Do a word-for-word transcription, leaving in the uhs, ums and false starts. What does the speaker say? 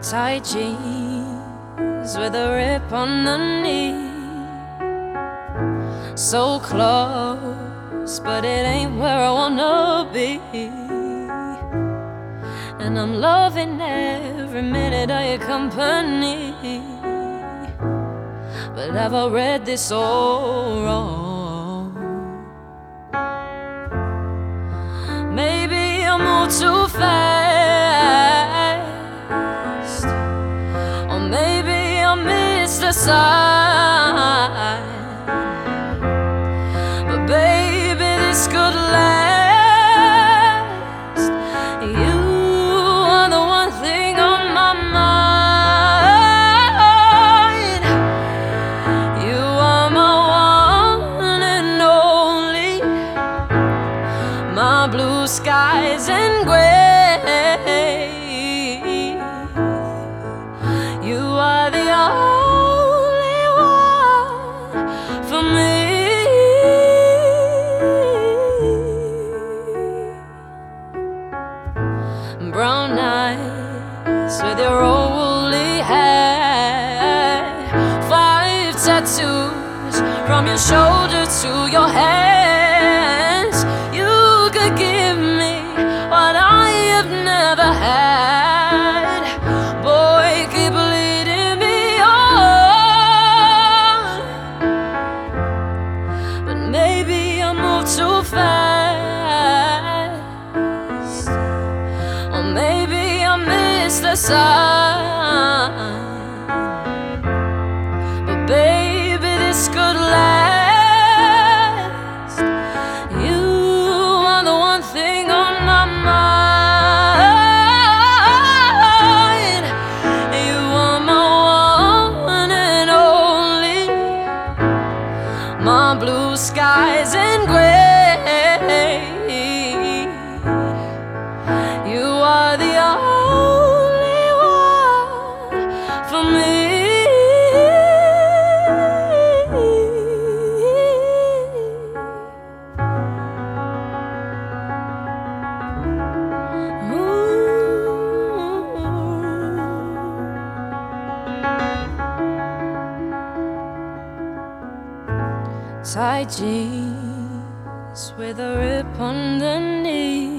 Tight jeans with a rip on the knee. So close, but it ain't where I wanna be. And I'm loving every minute of your company. But have I read this all wrong? Maybe I move too fast, or maybe I missed the sign. But baby, this could last. You are the one thing on my mind. You are my one and only, my blue skies and gray. You are the only one for me. Brown eyes with your old woolly hair, five tattoos from your shoulder to your hands. You could give me what I have never had. Boy, keep leading me on. But maybe I move too fast, or maybe I missed the sign. But baby, this could last. You are the one thing on my mind. You are my one and only, my blue skies and gray. You are the only one for me. Tight jeans with a rip on the knee.